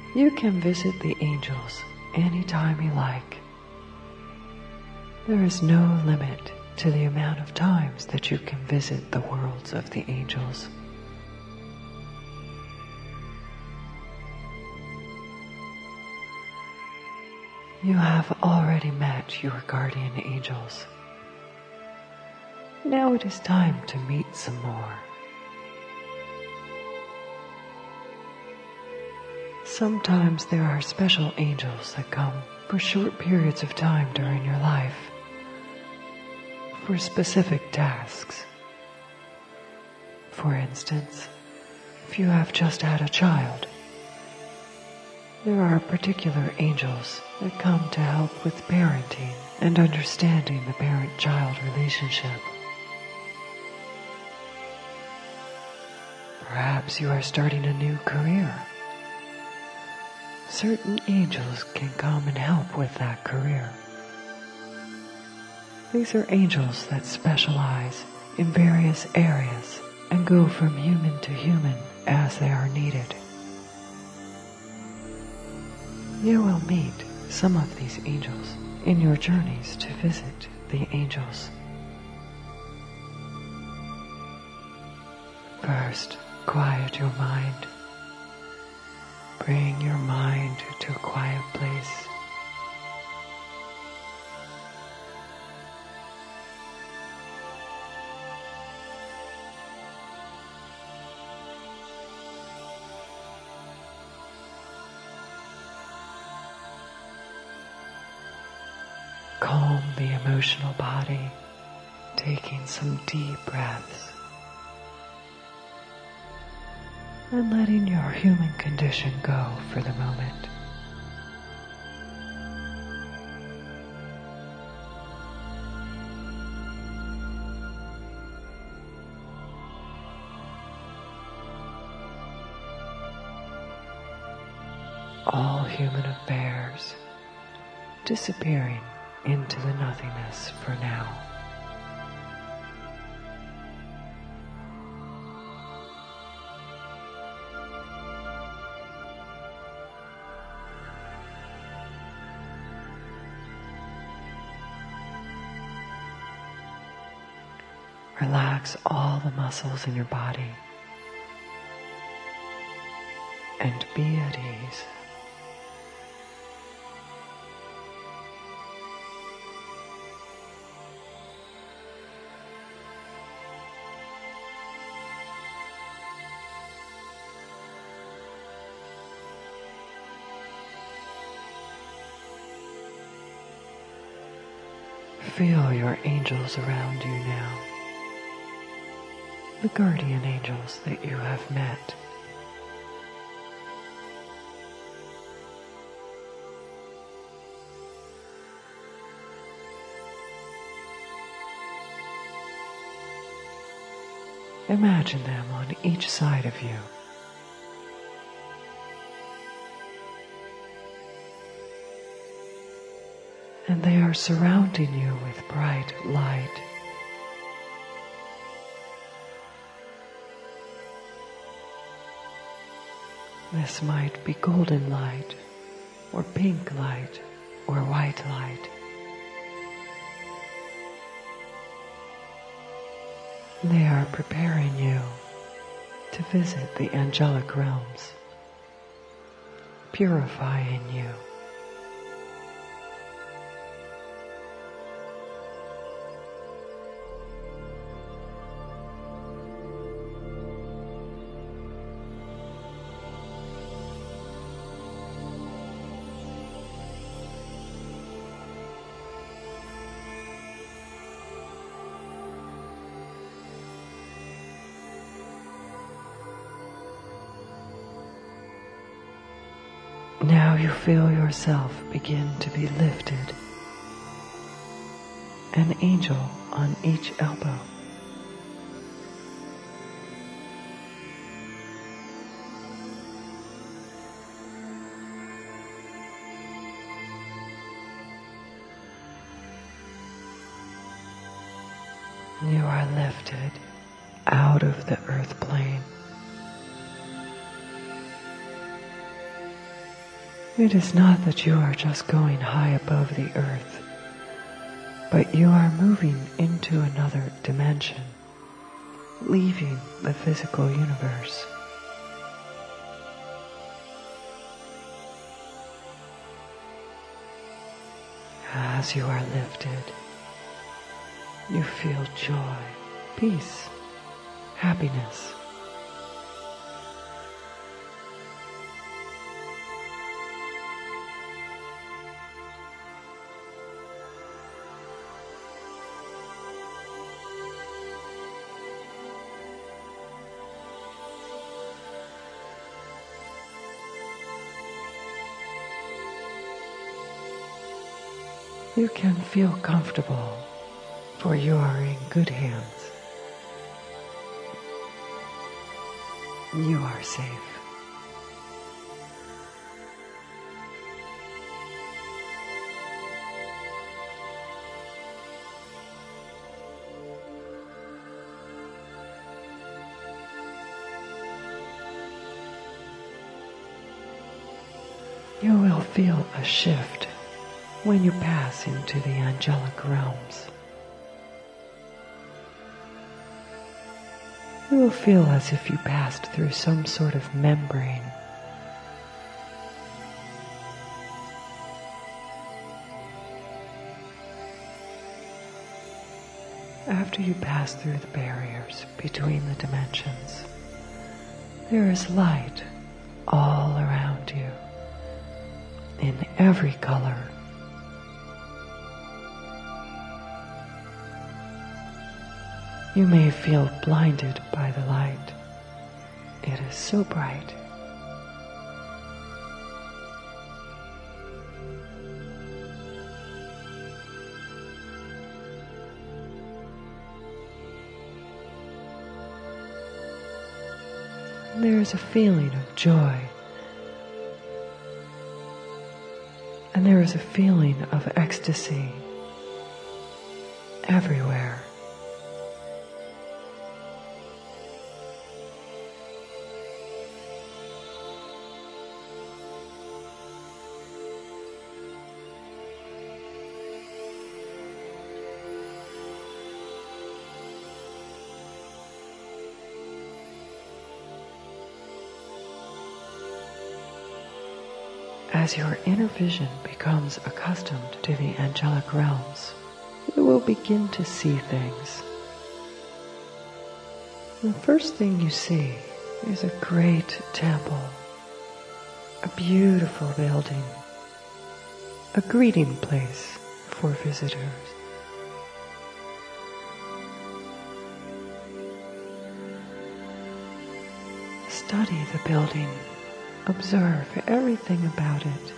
You can visit the angels anytime you like. There is no limit to the amount of times that you can visit the worlds of the angels. You have already met your guardian angels. Now it is time to meet some more. Sometimes there are special angels that come for short periods of time during your life, for specific tasks. For instance, if you have just had a child, there are particular angels that come to help with parenting and understanding the parent-child relationship. Perhaps you are starting a new career. Certain angels can come and help with that career. These are angels that specialize in various areas and go from human to human as they are needed. You will meet some of these angels in your journeys to visit the angels. First, quiet your mind. Bring your mind to a quiet place. Calm the emotional body, taking some deep breaths and letting your human condition go for the moment. All human affairs disappearing into the nothingness for now. Relax all the muscles in your body and be at ease. Feel your angels around you now, the guardian angels that you have met. Imagine them on each side of you. And they are surrounding you with bright light. This might be golden light, or pink light, or white light. They are preparing you to visit the angelic realms, purifying you. Now you feel yourself begin to be lifted, an angel on each elbow. You are lifted out of the earth plane. It is not that you are just going high above the earth, but you are moving into another dimension, leaving the physical universe. As you are lifted, you feel joy, peace, happiness. You can feel comfortable, for you are in good hands. You are safe. You will feel a shift when you pass into the angelic realms. You will feel as if you passed through some sort of membrane. After you pass through the barriers between the dimensions, there is light all around you, in every color. You may feel blinded by the light. It is so bright. There is a feeling of joy, and there is a feeling of ecstasy everywhere. As your inner vision becomes accustomed to the angelic realms, you will begin to see things. The first thing you see is a great temple, a beautiful building, a greeting place for visitors. Study the building. Observe everything about it.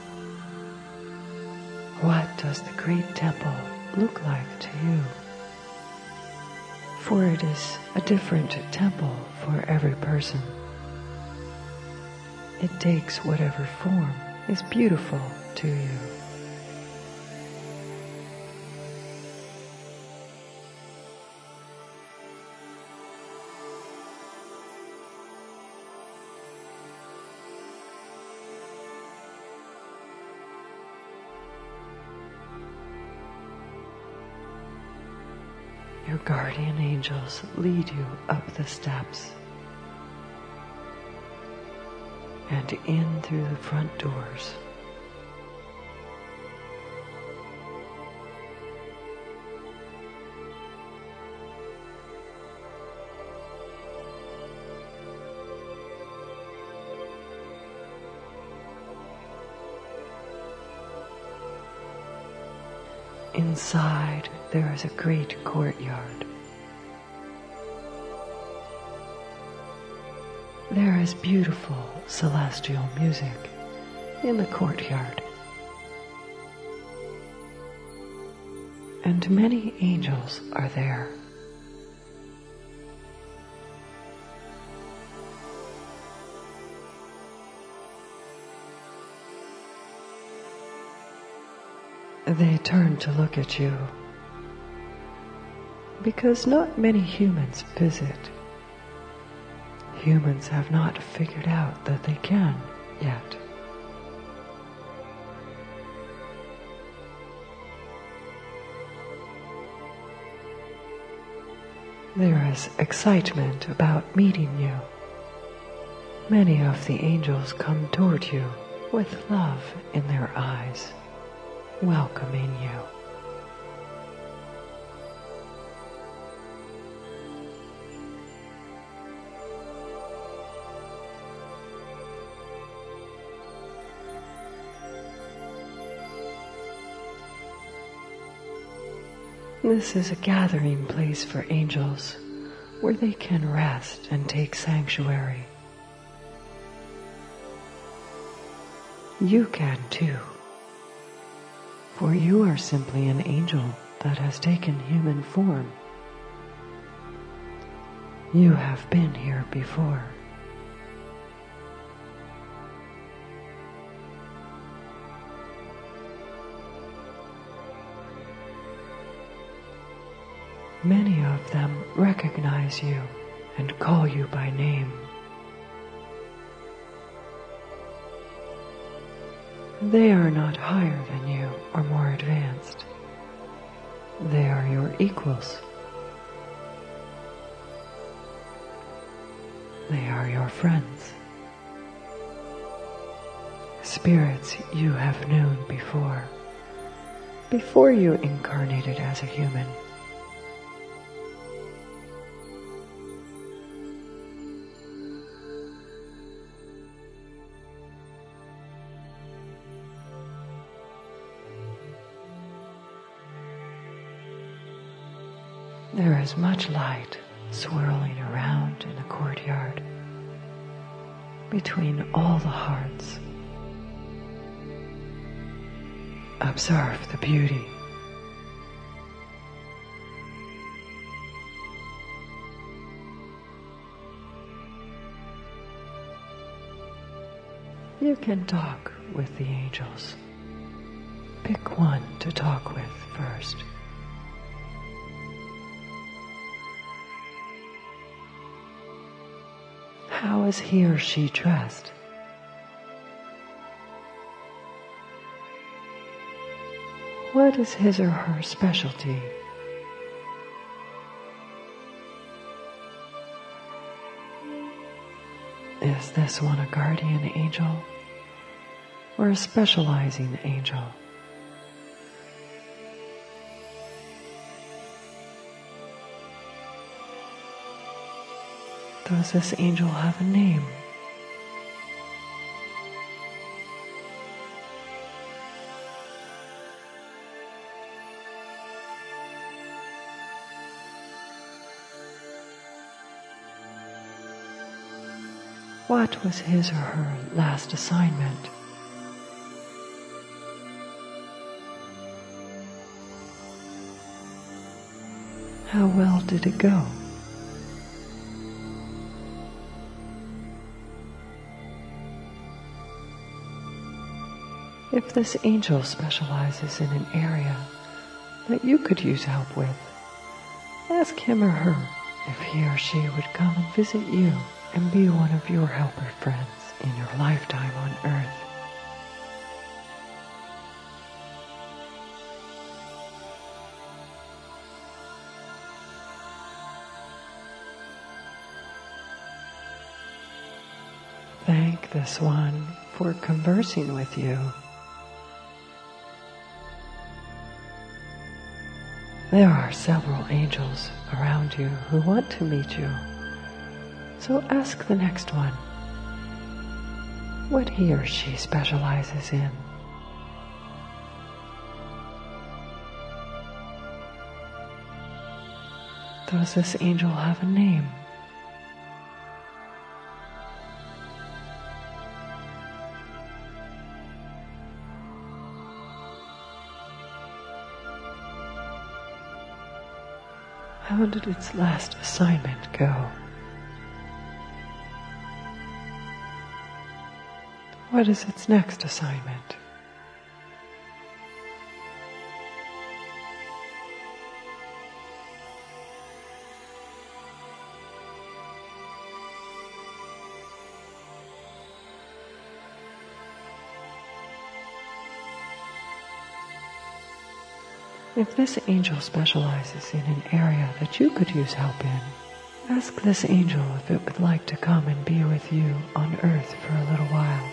What does the great temple look like to you? For it is a different temple for every person. It takes whatever form is beautiful to you. Your guardian angels lead you up the steps and in through the front doors. Inside, there is a great courtyard. There is beautiful celestial music in the courtyard, and many angels are there. They turn to look at you, because not many humans visit. Humans have not figured out that they can yet. There is excitement about meeting you. Many of the angels come toward you with love in their eyes, welcoming you. This is a gathering place for angels where they can rest and take sanctuary. You can too, for you are simply an angel that has taken human form. You have been here before. Many of them recognize you and call you by name. They are not higher than you or more advanced. They are your equals. They are your friends. Spirits you have known before you incarnated as a human. There is much light swirling around in the courtyard between all the hearts. Observe the beauty. You can talk with the angels. Pick one to talk with first. How is he or she dressed? What is his or her specialty? Is this one a guardian angel or a specializing angel? Does this angel have a name? What was his or her last assignment? How well did it go? If this angel specializes in an area that you could use help with, ask him or her if he or she would come and visit you and be one of your helper friends in your lifetime on Earth. Thank this one for conversing with you. There are several angels around you who want to meet you, so ask the next one what he or she specializes in. Does this angel have a name? How did its last assignment go? What is its next assignment? If this angel specializes in an area that you could use help in, ask this angel if it would like to come and be with you on Earth for a little while.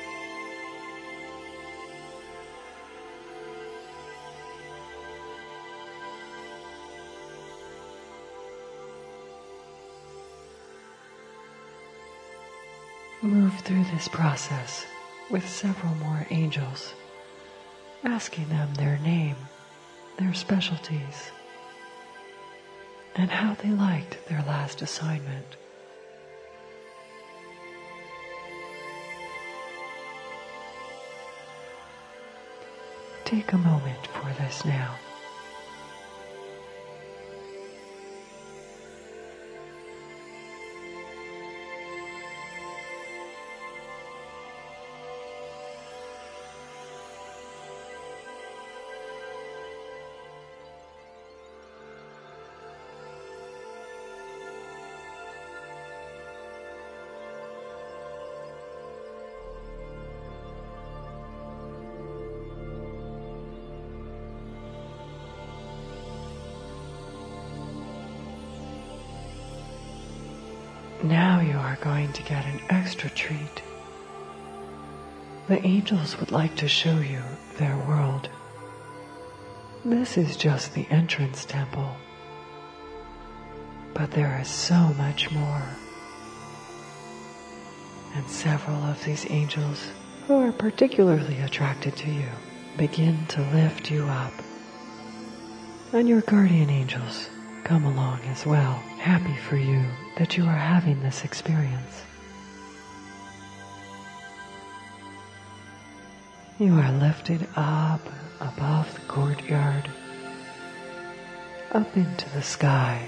Move through this process with several more angels, asking them their name, their specialties, and how they liked their last assignment. Take a moment for this now. Now you are going to get an extra treat. The angels would like to show you their world. This is just the entrance temple, but there is so much more. And several of these angels, who are particularly attracted to you, begin to lift you up. And your guardian angels come along as well, happy for you that you are having this experience. You are lifted up above the courtyard, up into the sky,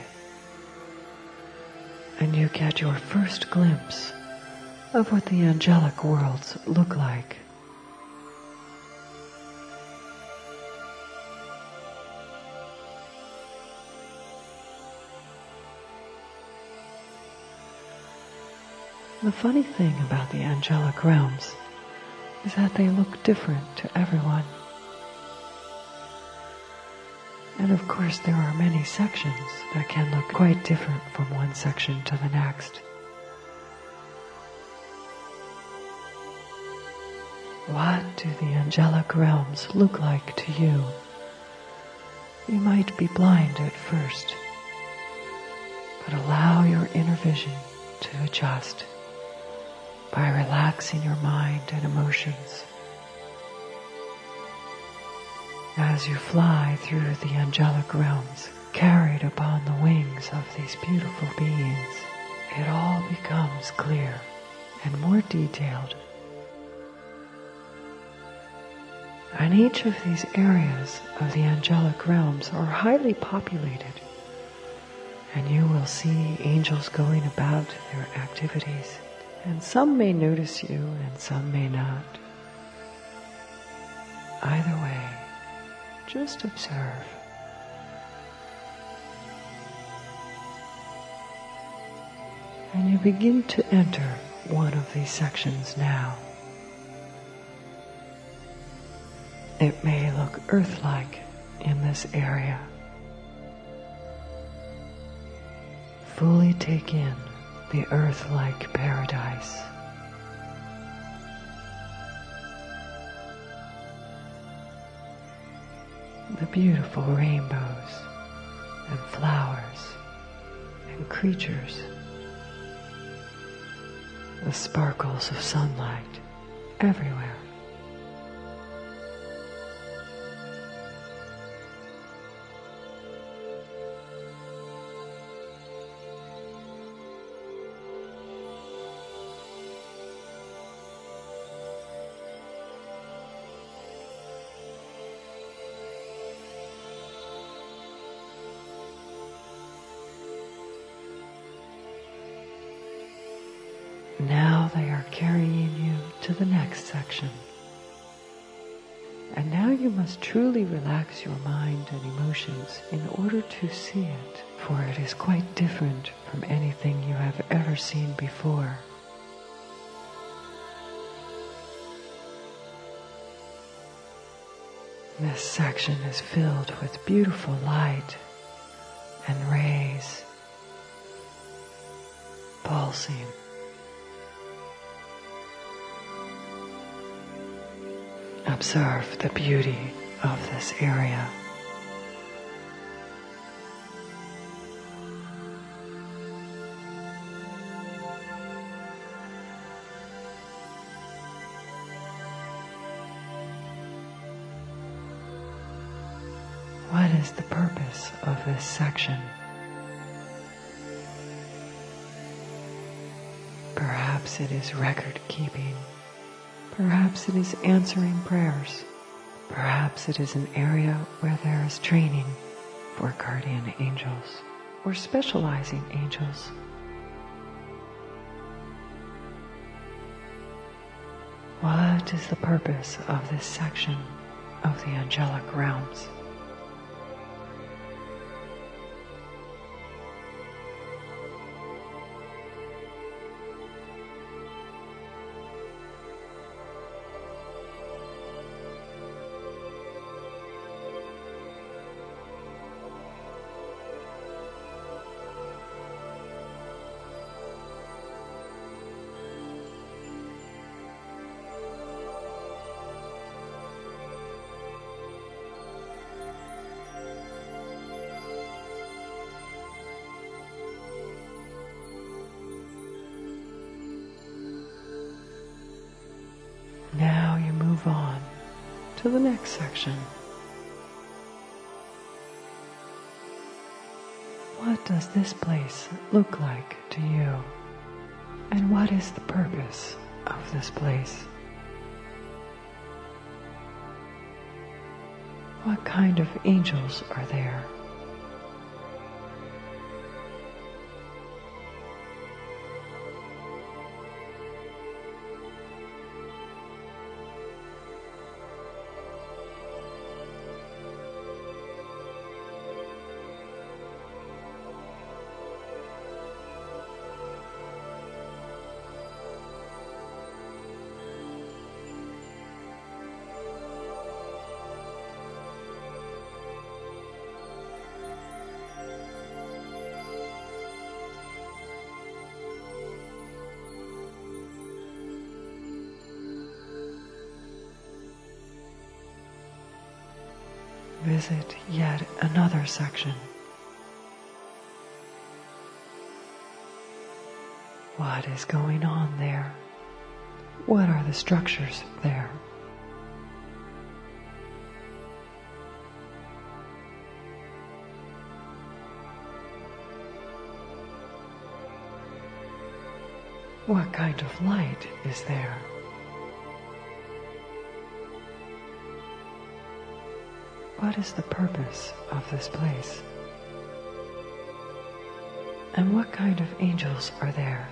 and you get your first glimpse of what the angelic worlds look like. The funny thing about the angelic realms is that they look different to everyone. And of course there are many sections that can look quite different from one section to the next. What do the angelic realms look like to you? You might be blind at first, but allow your inner vision to adjust by relaxing your mind and emotions. As you fly through the angelic realms, carried upon the wings of these beautiful beings, it all becomes clear and more detailed. And each of these areas of the angelic realms are highly populated, and you will see angels going about their activities. And some may notice you and some may not. Either way, just observe. And you begin to enter one of these sections now. It may look Earth-like in this area. Fully take in the Earth-like paradise. The beautiful rainbows and flowers and creatures. The sparkles of sunlight everywhere. Now they are carrying you to the next section. And now you must truly relax your mind and emotions in order to see it, for it is quite different from anything you have ever seen before. This section is filled with beautiful light and rays pulsing. Observe the beauty of this area. What is the purpose of this section? Perhaps it is record keeping. Perhaps it is answering prayers. Perhaps it is an area where there is training for guardian angels or specializing angels. What is the purpose of this section of the angelic realms? Now you move on to the next section. What does this place look like to you? And what is the purpose of this place? What kind of angels are there? Visit yet another section. What is going on there? What are the structures there? What kind of light is there? What is the purpose of this place? And what kind of angels are there?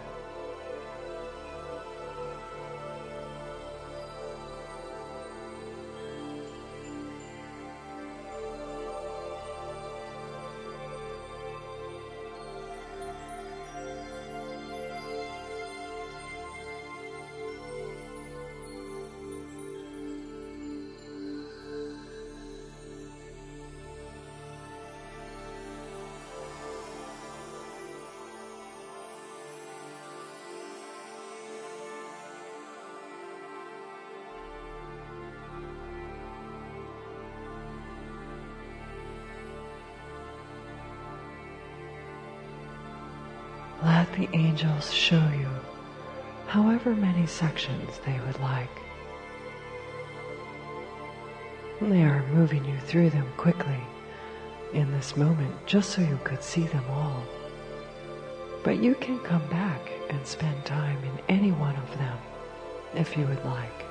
Let the angels show you however many sections they would like. They are moving you through them quickly in this moment just so you could see them all. But you can come back and spend time in any one of them if you would like.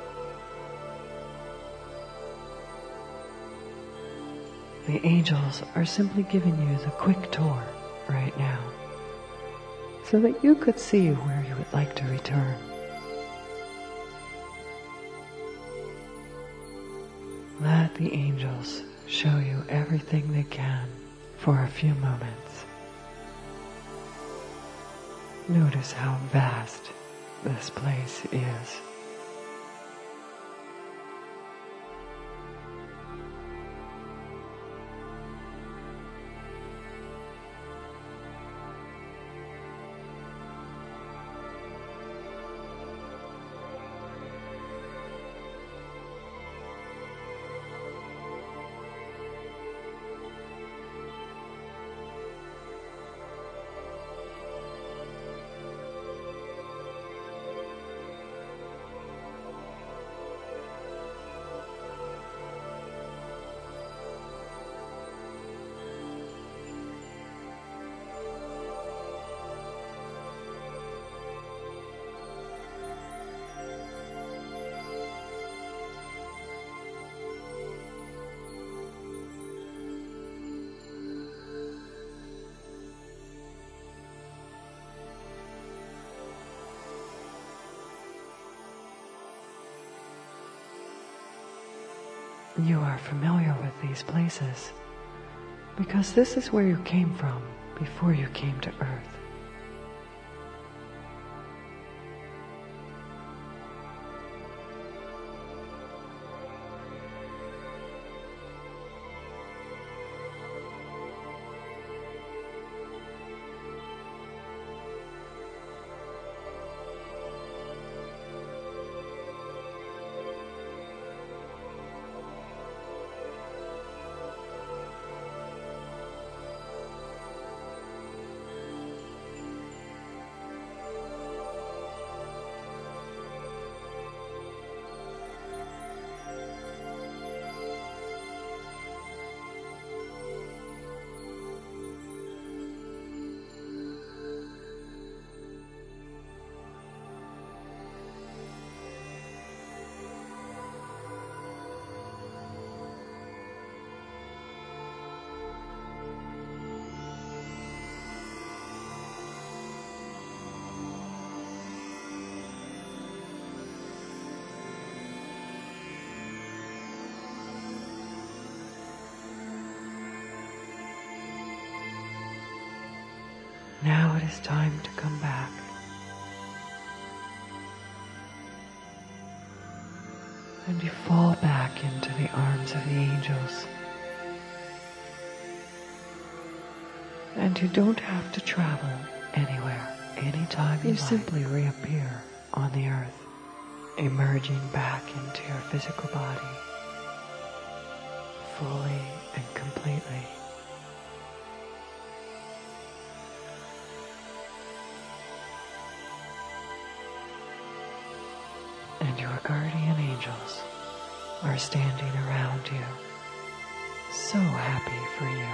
The angels are simply giving you the quick tour right now, so that you could see where you would like to return. Let the angels show you everything they can for a few moments. Notice how vast this place is. You are familiar with these places because this is where you came from before you came to Earth. Now it is time to come back. And you fall back into the arms of the angels. And you don't have to travel anywhere, anytime you simply reappear on the earth, emerging back into your physical body, fully and completely. And your guardian angels are standing around you, so happy for you.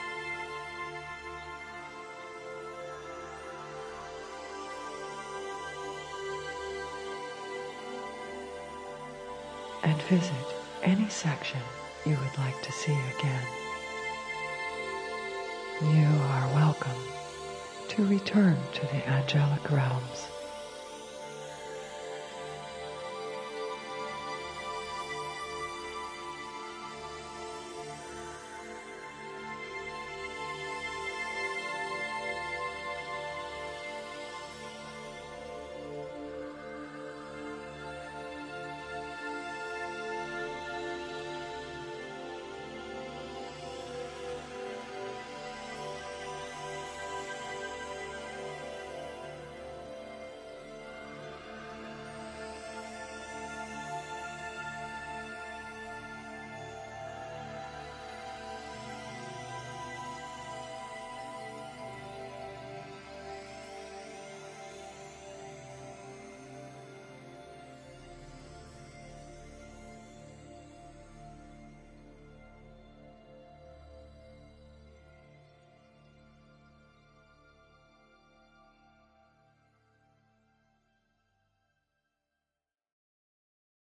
And visit any section you would like to see again. You are welcome to return to the angelic realms.